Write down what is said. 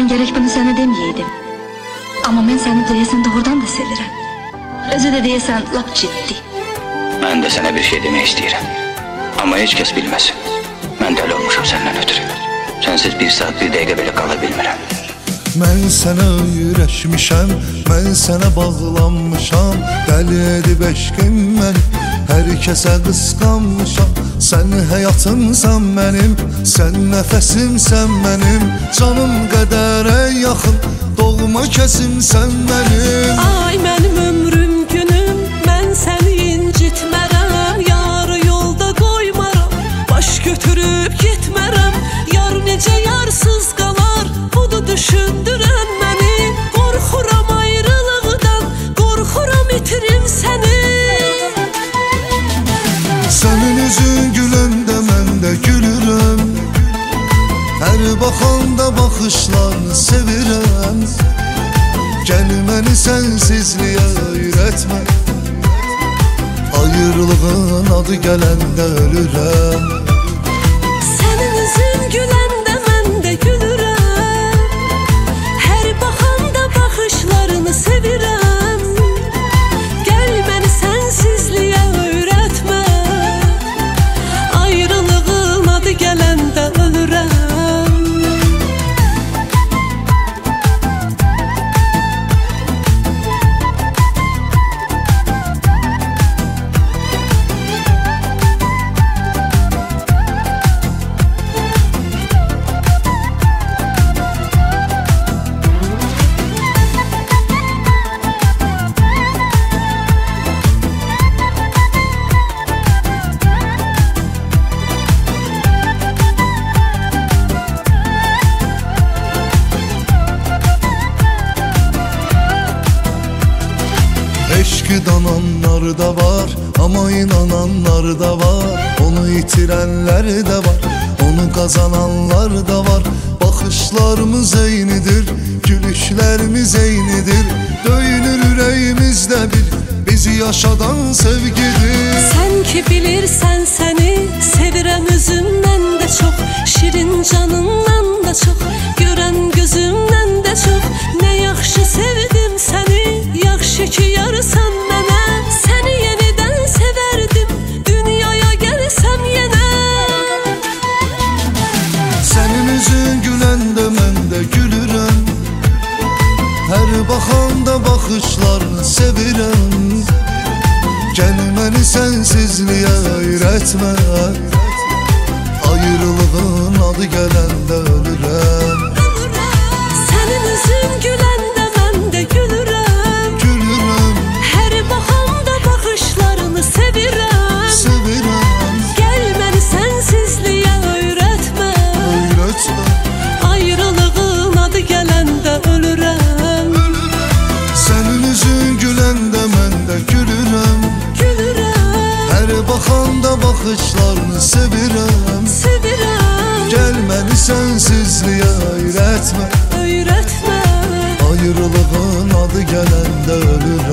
Mən gərək bunu sənə deməyəydim. Amma mən səni deyəsən doğrudan da sevirəm. Özü də deyəsən lap ciddi. Mən də sənə bir şey demək istəyirəm. Amma heç kəs bilməsin. Mən dəli olmuşam səndən ötürü. Sənsiz bir saat, bir dəqiqə belə qala bilmirəm. Mən sənə öyrəşmişəm, mən sənə bağlanmışam. Dəli edib eşqim məni, hər kəsə qısqanmışam. Sən həyatımsan mənim, sən nəfəsimsən mənim. Canım qədərə yaxın, doğma kəsimsən mənim. Ay mənim ömrüm günüm, mən səni incitmərəm. Yarı yolda qoymaram, baş götürüb getmərəm. Yar necə yarsız qalar, budur düşündürən məni. Qorxuram ayrılıqdan, qorxuram itirim səni. Sənin üzün güləndə mən də gülürəm. Hər baxanda baxışlarını sevirəm. Gəl məni sənsizliyə öyrətmə. Ayrılığın adı gələndə ölürəm. Sənin üzün güləndə mən də gülürəm. Hər baxanda baxışlarını sevirəm. Gəl məni sənsizliyə öyrətmə. Ayrılığın adı gələndə ölürəm. Eşqi dananlar da var, ama inananlar da var. Onu itirenler de var, onu kazananlar da var. Bakışlarımız eynidir, gülüşlerimiz eynidir. Döyünür yüreğimizde bir, bizi yaşadan sevgidir. Sen ki bilirsən səni sevirəm özümdən də çox. Şirin canından da çox, görən gözümdən də çox. Nə yaxşı sevdim səni, yaxşı ki yarısan mənə. Səni yenidən sevərdim, dünyaya gəlsəm yenə. Sənin üzün güləndə mən də gülürəm. Hər baxanda baxışlarını sevirəm. Gəl məni sənsizliyə öyrətmə. Ayrılığın adı gələndə ölürəm. Sənin üzün güləndə mən də gülürəm. Gülürəm, Hər baxanda baxışlarını sevirəm. sevirəm. Gəl məni sənsizliyə öyrətmə. Öyrətmə. Ayrılığın adı gələndə ölürəm. Sənin üzün güləndə mən də gülürəm. Gülürəm, Hər baxanda baxışlarını sevirəm. sevirəm. Gəl məni sənsizliyə öyrətmə. Öyrətmə. Ayrılığın adı gələndə ölürəm.